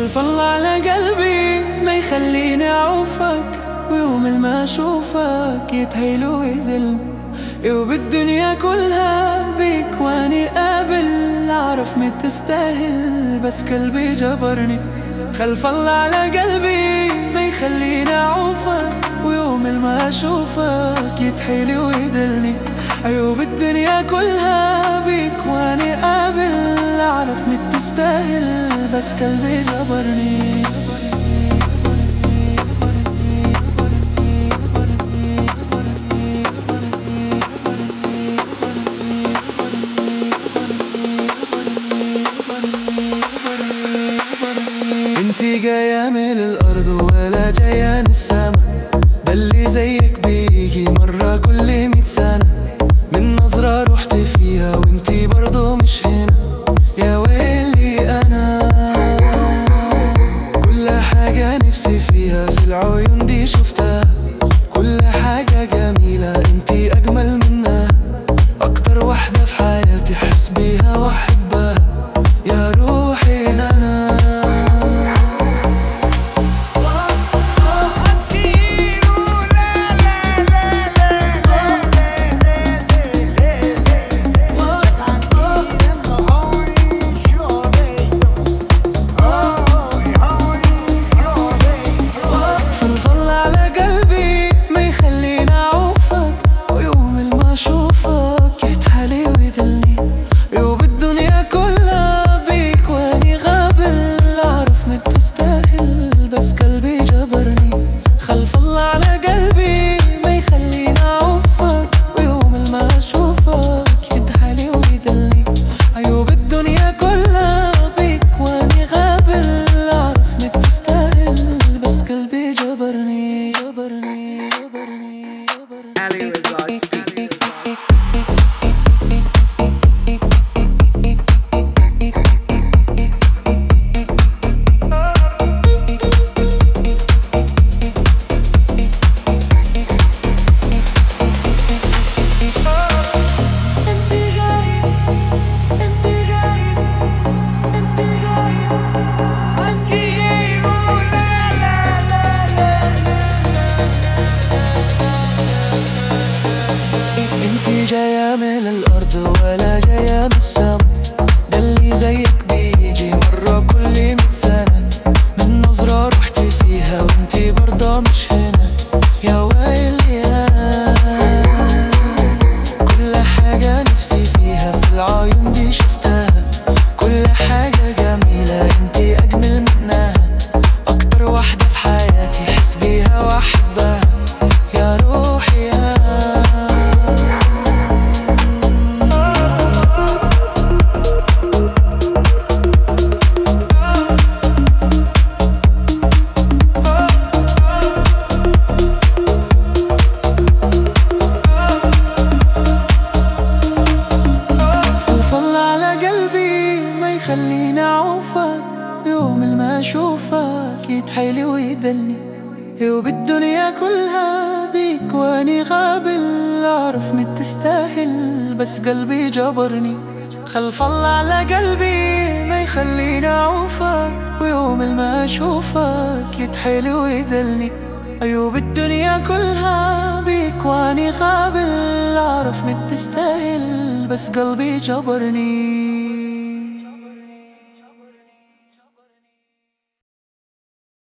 خلف الله على قلبي ما يخليني أعوفك، ويوم ما أشوفك يتهيل ويذل، وبالدنيا كلها بيك واني قابل، أعرف ما تستاهل بس قلبي جبرني. خلف الله على قلبي ما يخليني أعوفك، ويوم ما أشوفك يتحيل ويدلني، عيوب الدنيا كلها بيك واني قابل، أعرف ما تستاهل بس قلبي جبرني. انتي جاية من الأرض ولا جاية من السما، ده اللي زيك بيجي مرة كل 100 سنة، من نظرة رحت فيها وانتي برضو مش هنا، يا ويلي أنا كل حاجة نفسي فيها في العيون دي شفتها، كل حاجة جميلة انتي أجمل منها، أكتر واحدة في حياتي حس بيها وأحبها، يا روحي أنا. جاية من الأرض ولا جاية من السما، ده اللي زيك بيجي مرة كل 100 سنة، من نظرة رحت فيها وانتي برضه مش هنا، يا ويلي أنا كل حاجة نفسي فيها في العيون دي شفتها، كل حاجة جميلة انتي أجمل منها، أكتر واحدة في حياتي حس بيها وأحبها، يا روحي أنا. خليني أعوفك، يوم ما أشوفك يتحيلي ويدلني، وبالدنيا كلها بيك واني قابل، أعرف ما تستاهل بس قلبي جبرني. خلف الله على قلبي ما يخليني أعوفك، ويوم ما أشوفك يتحيلي ويدلني، عيوب الدنيا كلها بيك واني قابل، أعرف ما تستاهل بس قلبي جبرني.